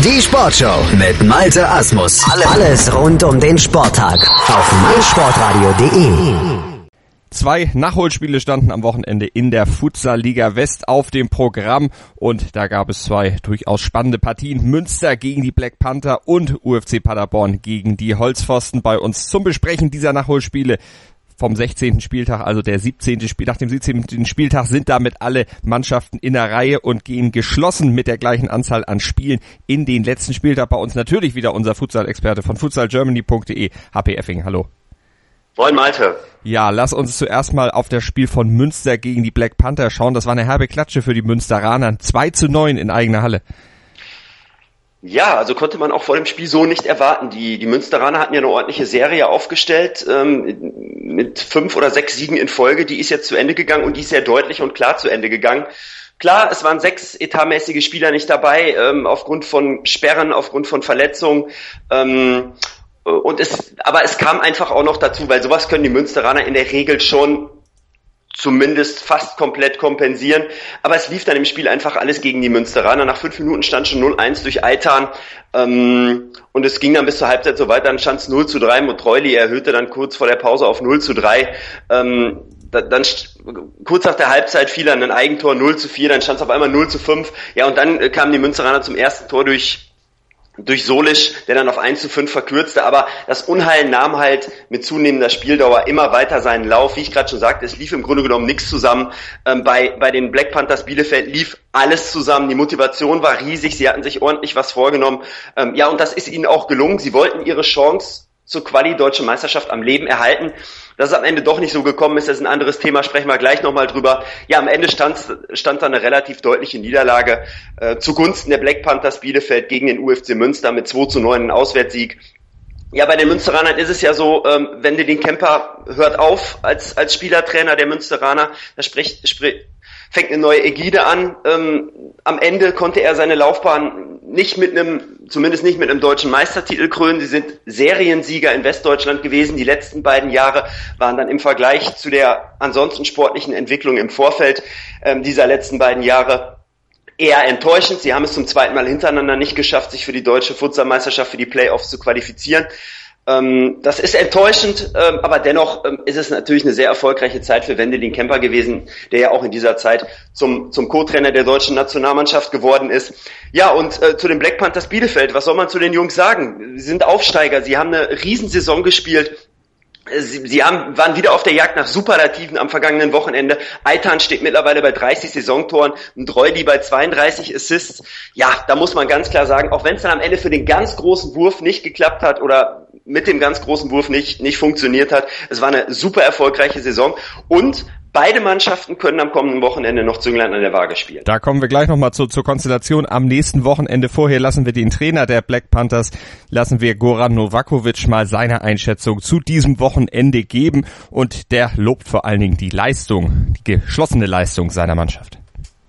Die Sportshow mit Malte Asmus. Alles rund um den Sporttag auf meinsportradio.de. 2 Nachholspiele standen am Wochenende in der Futsal-Liga West auf dem Programm und da gab es 2 durchaus spannende Partien. Münster gegen die Black Panther und UFC Paderborn gegen die Holzpfosten. Bei uns zum Besprechen dieser Nachholspiele vom 16. Spieltag, also der 17. Nach dem 17. Spieltag sind damit alle Mannschaften in der Reihe und gehen geschlossen mit der gleichen Anzahl an Spielen in den letzten Spieltag. Bei uns natürlich wieder unser Futsal-Experte von futsalgermany.de, HP Effing. Hallo. Moin Malte. Ja, lass uns zuerst mal auf das Spiel von Münster gegen die Black Panther schauen. Das war eine herbe Klatsche für die Münsteraner. 2:9 in eigener Halle. Ja, also konnte man auch vor dem Spiel so nicht erwarten. Die Münsteraner hatten ja eine ordentliche Serie aufgestellt, mit 5 oder 6 Siegen in Folge. Die ist jetzt zu Ende gegangen und die ist sehr deutlich und klar zu Ende gegangen. Klar, es waren 6 etatmäßige Spieler nicht dabei, aufgrund von Sperren, aufgrund von Verletzungen. Aber es kam einfach auch noch dazu, weil sowas können die Münsteraner in der Regel schon zumindest fast komplett kompensieren. Aber es lief dann im Spiel einfach alles gegen die Münsteraner. Nach 5 Minuten stand schon 0-1 durch Eitan. Und es ging dann bis zur Halbzeit so weiter. Dann stand es 0:3. Motroili erhöhte dann kurz vor der Pause auf 0:3. Dann kurz nach der Halbzeit fiel dann ein Eigentor 0:4. Dann stand es auf einmal 0:5. Ja, und dann kamen die Münsteraner zum ersten Tor durch Solisch, der dann auf 1:5 verkürzte, aber das Unheil nahm halt mit zunehmender Spieldauer immer weiter seinen Lauf. Wie ich gerade schon sagte, es lief im Grunde genommen nichts zusammen. Bei den Black Panthers Bielefeld lief alles zusammen. Die Motivation war riesig, sie hatten sich ordentlich was vorgenommen. Ja, und das ist ihnen auch gelungen. Sie wollten ihre Chance zur Quali-Deutsche Meisterschaft am Leben erhalten. Dass es am Ende doch nicht so gekommen ist, das ist ein anderes Thema, sprechen wir gleich nochmal drüber. Ja, am Ende stand da eine relativ deutliche Niederlage zugunsten der Black Panthers Bielefeld gegen den UFC Münster mit 2:9 ein Auswärtssieg. Ja, bei den Münsteranern ist es ja so, wenn Wendelin Kemper hört auf als Spielertrainer der Münsteraner, da fängt eine neue Ägide an. Am Ende konnte er seine Laufbahn zumindest nicht mit einem deutschen Meistertitel krönen. Sie sind Seriensieger in Westdeutschland gewesen. Die letzten beiden Jahre waren dann im Vergleich zu der ansonsten sportlichen Entwicklung im Vorfeld dieser letzten beiden Jahre eher enttäuschend. Sie haben es zum zweiten Mal hintereinander nicht geschafft, sich für die deutsche Futsalmeisterschaft, für die Playoffs zu qualifizieren. Das ist enttäuschend, aber dennoch ist es natürlich eine sehr erfolgreiche Zeit für Wendelin Kemper gewesen, der ja auch in dieser Zeit zum Co-Trainer der deutschen Nationalmannschaft geworden ist. Ja, und zu den Black Panthers Bielefeld, was soll man zu den Jungs sagen? Sie sind Aufsteiger, sie haben eine Riesensaison gespielt. Sie waren wieder auf der Jagd nach Superlativen am vergangenen Wochenende. Eitan steht mittlerweile bei 30 Saisontoren und Droili bei 32 Assists. Ja, da muss man ganz klar sagen, auch wenn es dann am Ende für den ganz großen Wurf nicht geklappt hat oder mit dem ganz großen Wurf nicht funktioniert hat, es war eine super erfolgreiche Saison und beide Mannschaften können am kommenden Wochenende noch Zünglein an der Waage spielen. Da kommen wir gleich nochmal zur Konstellation am nächsten Wochenende. Vorher lassen wir den Trainer der Black Panthers, Goran Novakovic, mal seine Einschätzung zu diesem Wochenende geben. Und der lobt vor allen Dingen die geschlossene Leistung seiner Mannschaft.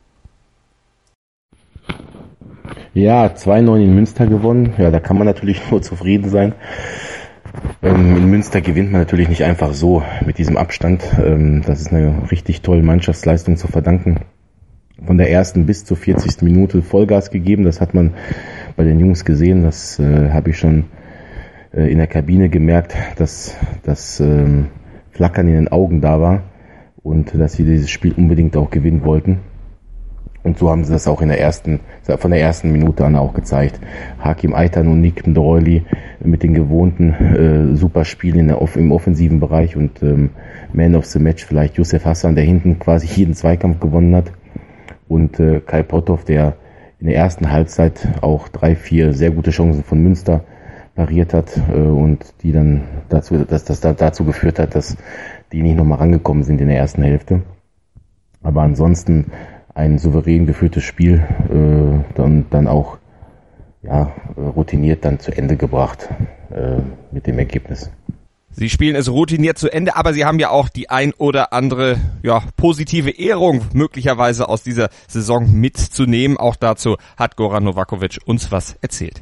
Ja, 2:9 in Münster gewonnen. Ja, da kann man natürlich nur zufrieden sein. In Münster gewinnt man natürlich nicht einfach so mit diesem Abstand. Das ist eine richtig tolle Mannschaftsleistung zu verdanken. Von der ersten bis zur 40. Minute Vollgas gegeben. Das hat man bei den Jungs gesehen. Das habe ich schon in der Kabine gemerkt, dass das Flackern in den Augen da war und dass sie dieses Spiel unbedingt auch gewinnen wollten. Und so haben sie das auch von der ersten Minute an auch gezeigt. Hakim Eitan und Nick Droili mit den gewohnten Superspielen im offensiven Bereich und Man of the Match vielleicht Youssef Hassan, der hinten quasi jeden Zweikampf gewonnen hat. Und Kai Potthoff, der in der ersten Halbzeit auch 3-4 sehr gute Chancen von Münster pariert hat und die dann dazu geführt hat, dass die nicht nochmal rangekommen sind in der ersten Hälfte. Aber ansonsten ein souverän geführtes Spiel, dann auch routiniert dann zu Ende gebracht mit dem Ergebnis. Sie spielen es routiniert zu Ende, aber Sie haben ja auch die ein oder andere positive Ehrung möglicherweise aus dieser Saison mitzunehmen. Auch dazu hat Goran Novakovic uns was erzählt.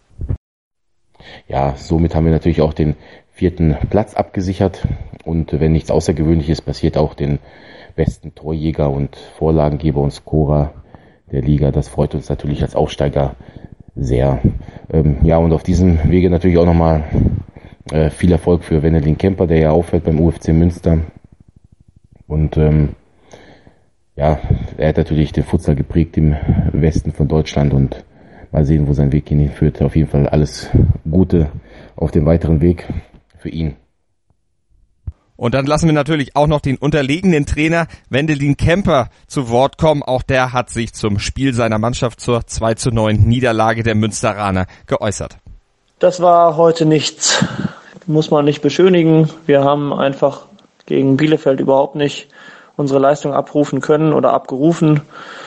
Ja, somit haben wir natürlich auch den 4. Platz abgesichert und wenn nichts Außergewöhnliches passiert, auch den besten Torjäger und Vorlagengeber und Scorer der Liga. Das freut uns natürlich als Aufsteiger sehr. Und auf diesem Wege natürlich auch nochmal viel Erfolg für Wendelin Kemper, der ja aufhört beim UFC Münster. Und er hat natürlich den Futsal geprägt im Westen von Deutschland und mal sehen, wo sein Weg hinführt. Auf jeden Fall alles Gute auf dem weiteren Weg für ihn. Und dann lassen wir natürlich auch noch den unterlegenen Trainer Wendelin Kemper zu Wort kommen. Auch der hat sich zum Spiel seiner Mannschaft zur 2:9 Niederlage der Münsteraner geäußert. Das war heute nichts, muss man nicht beschönigen. Wir haben einfach gegen Bielefeld überhaupt nicht unsere Leistung abrufen können oder abgerufen.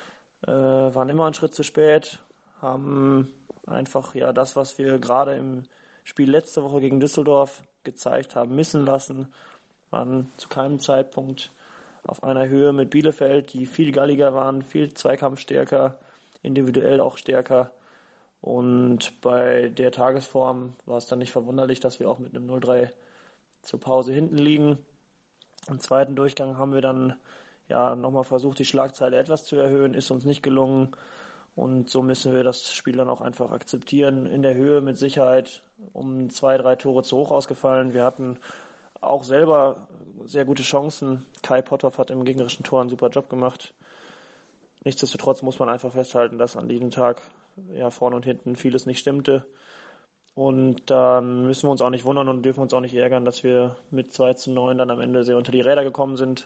Waren immer einen Schritt zu spät, haben einfach das, was wir gerade im Spiel letzte Woche gegen Düsseldorf gezeigt haben, missen lassen. Waren zu keinem Zeitpunkt auf einer Höhe mit Bielefeld, die viel galliger waren, viel zweikampfstärker, individuell auch stärker. Und bei der Tagesform war es dann nicht verwunderlich, dass wir auch mit einem 0-3 zur Pause hinten liegen. Im zweiten Durchgang haben wir dann nochmal versucht, die Schlagzeile etwas zu erhöhen, ist uns nicht gelungen. Und so müssen wir das Spiel dann auch einfach akzeptieren. In der Höhe mit Sicherheit um 2-3 Tore zu hoch ausgefallen. Wir hatten auch selber sehr gute Chancen. Kai Potthoff hat im gegnerischen Tor einen super Job gemacht. Nichtsdestotrotz muss man einfach festhalten, dass an diesem Tag vorne und hinten vieles nicht stimmte. Und dann müssen wir uns auch nicht wundern und dürfen uns auch nicht ärgern, dass wir mit 2:9 dann am Ende sehr unter die Räder gekommen sind.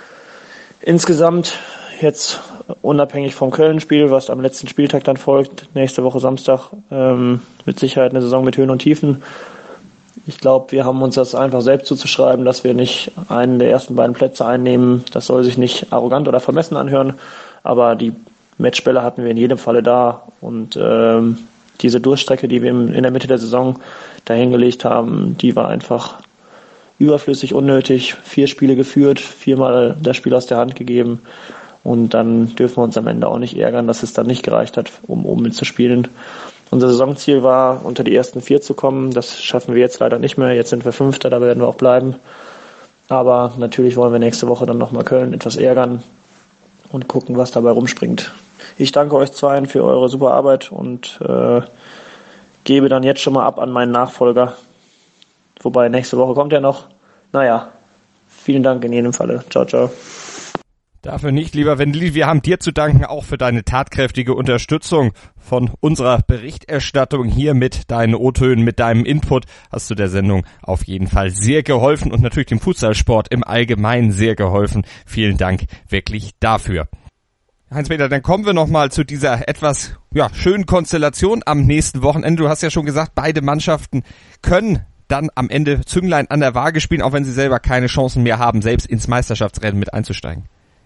Insgesamt jetzt unabhängig vom Köln-Spiel, was am letzten Spieltag dann folgt, nächste Woche Samstag, mit Sicherheit eine Saison mit Höhen und Tiefen. Ich glaube, wir haben uns das einfach selbst zuzuschreiben, dass wir nicht einen der ersten beiden Plätze einnehmen. Das soll sich nicht arrogant oder vermessen anhören, aber die Matchbälle hatten wir in jedem Falle da und diese Durchstrecke, die wir in der Mitte der Saison dahingelegt haben, die war einfach überflüssig, unnötig. 4 Spiele geführt, 4-mal das Spiel aus der Hand gegeben und dann dürfen wir uns am Ende auch nicht ärgern, dass es dann nicht gereicht hat, um oben mitzuspielen. Unser Saisonziel war, unter die ersten 4 zu kommen. Das schaffen wir jetzt leider nicht mehr. Jetzt sind wir 5., da werden wir auch bleiben. Aber natürlich wollen wir nächste Woche dann nochmal Köln etwas ärgern und gucken, was dabei rumspringt. Ich danke euch zweien für eure super Arbeit und gebe dann jetzt schon mal ab an meinen Nachfolger. Wobei, nächste Woche kommt er noch. Vielen Dank in jedem Falle. Ciao, ciao. Dafür nicht, lieber Wendelin. Wir haben dir zu danken, auch für deine tatkräftige Unterstützung von unserer Berichterstattung hier mit deinen O-Tönen, mit deinem Input. Hast du der Sendung auf jeden Fall sehr geholfen und natürlich dem Futsalsport im Allgemeinen sehr geholfen. Vielen Dank wirklich dafür. Heinz-Peter, dann kommen wir nochmal zu dieser etwas schönen Konstellation am nächsten Wochenende. Du hast ja schon gesagt, beide Mannschaften können dann am Ende Zünglein an der Waage spielen, auch wenn sie selber keine Chancen mehr haben, selbst ins Meisterschaftsrennen mit einzusteigen.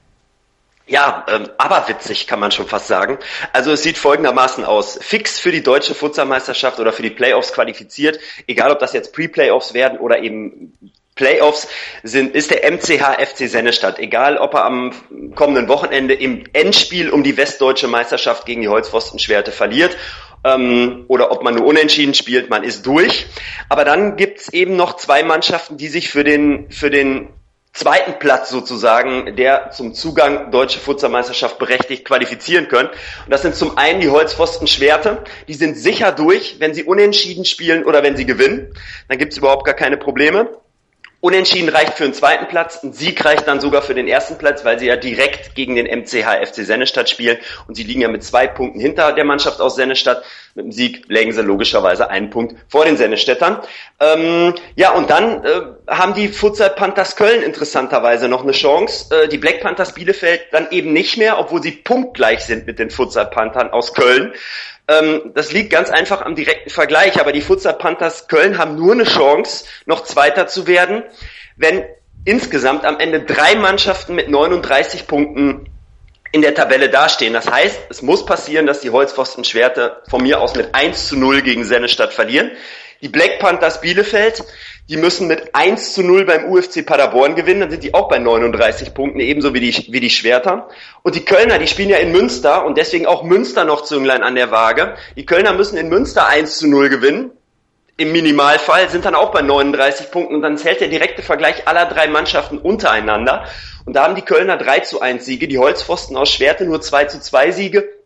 Ja, aber witzig kann man schon fast sagen. Also es sieht folgendermaßen aus. Fix für die deutsche Futsalmeisterschaft oder für die Playoffs qualifiziert, egal ob das jetzt Pre-Playoffs werden oder eben Playoffs, ist der MCH FC Sennestadt. Egal ob er am kommenden Wochenende im Endspiel um die westdeutsche Meisterschaft gegen die Holzpfostenschwerte verliert oder ob man nur unentschieden spielt, man ist durch. Aber dann gibt's eben noch 2 Mannschaften, die sich für den zweiten Platz sozusagen, der zum Zugang Deutsche Futsalmeisterschaft berechtigt, qualifizieren können. Und das sind zum einen die Holzpfosten-Schwerte. Die sind sicher durch, wenn sie unentschieden spielen oder wenn sie gewinnen. Dann gibt's überhaupt gar keine Probleme. Unentschieden reicht für den zweiten Platz, ein Sieg reicht dann sogar für den ersten Platz, weil sie ja direkt gegen den MCH FC Sennestadt spielen und sie liegen ja mit 2 Punkten hinter der Mannschaft aus Sennestadt. Mit dem Sieg lägen sie logischerweise 1 Punkt vor den Sennestädtern. Und dann haben die Futsal Panthers Köln interessanterweise noch eine Chance. Die Black Panthers Bielefeld dann eben nicht mehr, obwohl sie punktgleich sind mit den Futsal Panthern aus Köln. Das liegt ganz einfach am direkten Vergleich, aber die Futsal Panthers Köln haben nur eine Chance, noch Zweiter zu werden, wenn insgesamt am Ende 3 Mannschaften mit 39 Punkten in der Tabelle dastehen. Das heißt, es muss passieren, dass die Holzpfosten-Schwerte von mir aus mit 1:0 gegen Sennestadt verlieren. Die Black Panthers Bielefeld, die müssen mit 1:0 beim UFC Paderborn gewinnen, dann sind die auch bei 39 Punkten, ebenso wie die Schwerter. Und die Kölner, die spielen ja in Münster und deswegen auch Münster noch Zünglein an der Waage. Die Kölner müssen in Münster 1:0 gewinnen. Im Minimalfall sind dann auch bei 39 Punkten und dann zählt der direkte Vergleich aller 3 Mannschaften untereinander. Und da haben die Kölner 3:1 Siege, die Holzpfosten aus Schwerte nur 2:2 Siege.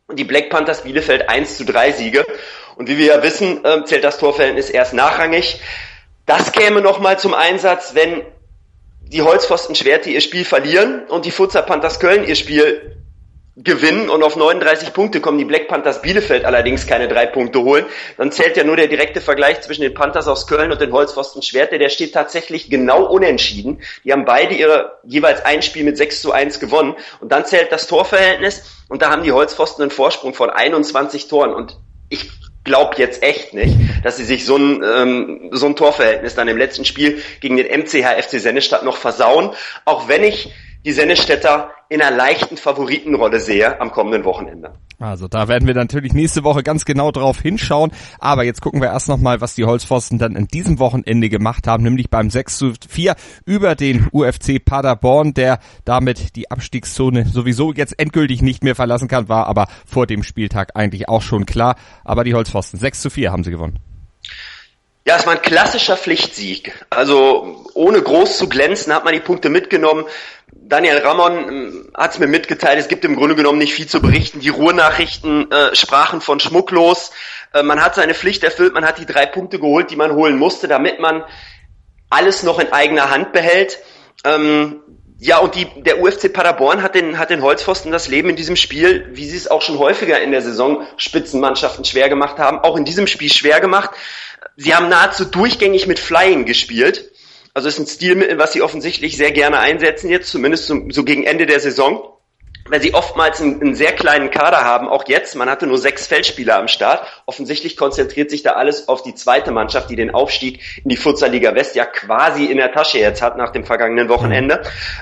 und die Black Panthers Bielefeld 1:3 Siege. Und wie wir ja wissen, zählt das Torverhältnis erst nachrangig. Das käme nochmal zum Einsatz, wenn die Holzpfosten Schwerte ihr Spiel verlieren und die Futsal Panthers Köln ihr Spiel gewinnen und auf 39 Punkte kommen, die Black Panthers Bielefeld allerdings keine 3 Punkte holen, dann zählt ja nur der direkte Vergleich zwischen den Panthers aus Köln und den Holzpfosten Schwerte, der steht tatsächlich genau unentschieden. Die haben beide jeweils ein Spiel mit 6:1 gewonnen und dann zählt das Torverhältnis und da haben die Holzpfosten einen Vorsprung von 21 Toren und ich glaube jetzt echt nicht, dass sie sich so ein Torverhältnis dann im letzten Spiel gegen den MCH FC Sennestadt noch versauen, auch wenn ich die Sennestädter in einer leichten Favoritenrolle sehe am kommenden Wochenende. Also da werden wir natürlich nächste Woche ganz genau drauf hinschauen. Aber jetzt gucken wir erst nochmal, was die Holzpfosten dann in diesem Wochenende gemacht haben, nämlich beim 6:4 über den UFC Paderborn, der damit die Abstiegszone sowieso jetzt endgültig nicht mehr verlassen kann, war aber vor dem Spieltag eigentlich auch schon klar. Aber die Holzpfosten 6:4 haben sie gewonnen. Ja, es war ein klassischer Pflichtsieg. Also ohne groß zu glänzen hat man die Punkte mitgenommen. Daniel Ramon hat es mir mitgeteilt, es gibt im Grunde genommen nicht viel zu berichten. Die Ruhrnachrichten sprachen von schmucklos. Man hat seine Pflicht erfüllt, man hat die 3 Punkte geholt, die man holen musste, damit man alles noch in eigener Hand behält. Ja, und der UFC Paderborn hat den Holzpfosten das Leben in diesem Spiel, wie sie es auch schon häufiger in der Saison Spitzenmannschaften schwer gemacht haben, auch in diesem Spiel schwer gemacht. Sie haben nahezu durchgängig mit Flying gespielt. Also ist ein Stilmittel, was sie offensichtlich sehr gerne einsetzen jetzt, zumindest so gegen Ende der Saison, weil sie oftmals einen sehr kleinen Kader haben, auch jetzt. Man hatte nur 6 Feldspieler am Start. Offensichtlich konzentriert sich da alles auf die zweite Mannschaft, die den Aufstieg in die Futsal Liga West ja quasi in der Tasche jetzt hat nach dem vergangenen Wochenende.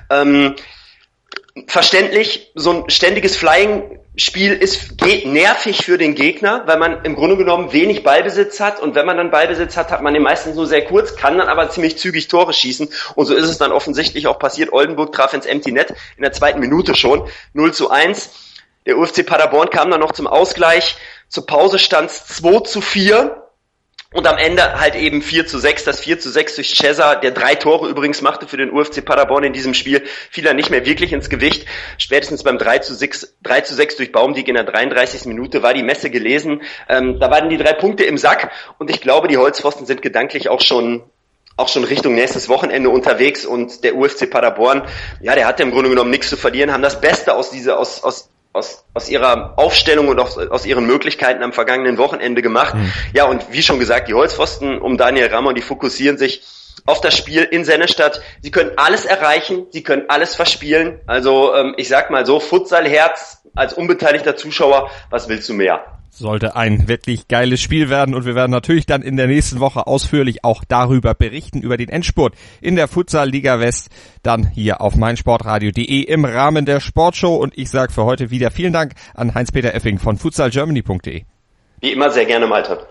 Verständlich, so ein ständiges Flying-Spiel geht nervig für den Gegner, weil man im Grunde genommen wenig Ballbesitz hat und wenn man dann Ballbesitz hat, hat man den meistens nur sehr kurz, kann dann aber ziemlich zügig Tore schießen und so ist es dann offensichtlich auch passiert. Oldenburg traf ins Empty Net in der 2. Minute schon, 0:1. Der UFC Paderborn kam dann noch zum Ausgleich, zur Pause stand es 2:4. Und am Ende halt eben 4:6, das 4:6 durch Cesar, der 3 Tore übrigens machte für den UFC Paderborn in diesem Spiel, fiel er nicht mehr wirklich ins Gewicht. Spätestens beim 3:6 durch Baumdiek in der 33. Minute war die Messe gelesen. Da waren die 3 Punkte im Sack und ich glaube, die Holzpfosten sind gedanklich auch schon Richtung nächstes Wochenende unterwegs und der UFC Paderborn, ja, der hatte im Grunde genommen nichts zu verlieren, haben das Beste aus ihrer Aufstellung und aus ihren Möglichkeiten am vergangenen Wochenende gemacht. Ja, und wie schon gesagt, die Holzpfosten um Daniel Ramon, die fokussieren sich auf das Spiel in Sennestadt. Sie können alles erreichen, sie können alles verspielen. Also ich sag mal so, Futsalherz als unbeteiligter Zuschauer, was willst du mehr? Sollte ein wirklich geiles Spiel werden und wir werden natürlich dann in der nächsten Woche ausführlich auch darüber berichten, über den Endspurt in der Futsal Liga West, dann hier auf meinsportradio.de im Rahmen der Sportshow und ich sage für heute wieder vielen Dank an Heinz-Peter Effing von futsalgermany.de. Wie immer sehr gerne, Malte.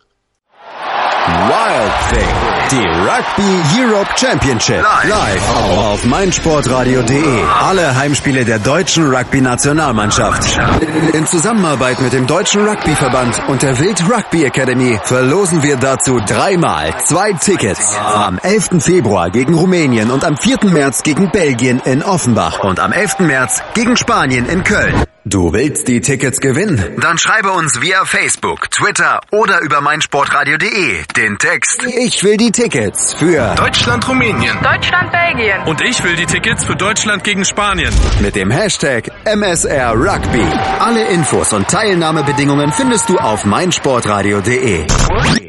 Wild Thing, die Rugby Europe Championship, live auf meinsportradio.de. Alle Heimspiele der deutschen Rugby-Nationalmannschaft. In Zusammenarbeit mit dem Deutschen Rugbyverband und der Wild Rugby Academy verlosen wir dazu 3-mal 2 Tickets. Am 11. Februar gegen Rumänien und am 4. März gegen Belgien in Offenbach und am 11. März gegen Spanien in Köln. Du willst die Tickets gewinnen? Dann schreibe uns via Facebook, Twitter oder über meinsportradio.de den Text "Ich will die Tickets" für Deutschland-Rumänien, Deutschland-Belgien und ich will die Tickets für Deutschland gegen Spanien mit dem Hashtag MSR Rugby. Alle Infos und Teilnahmebedingungen findest du auf meinsportradio.de.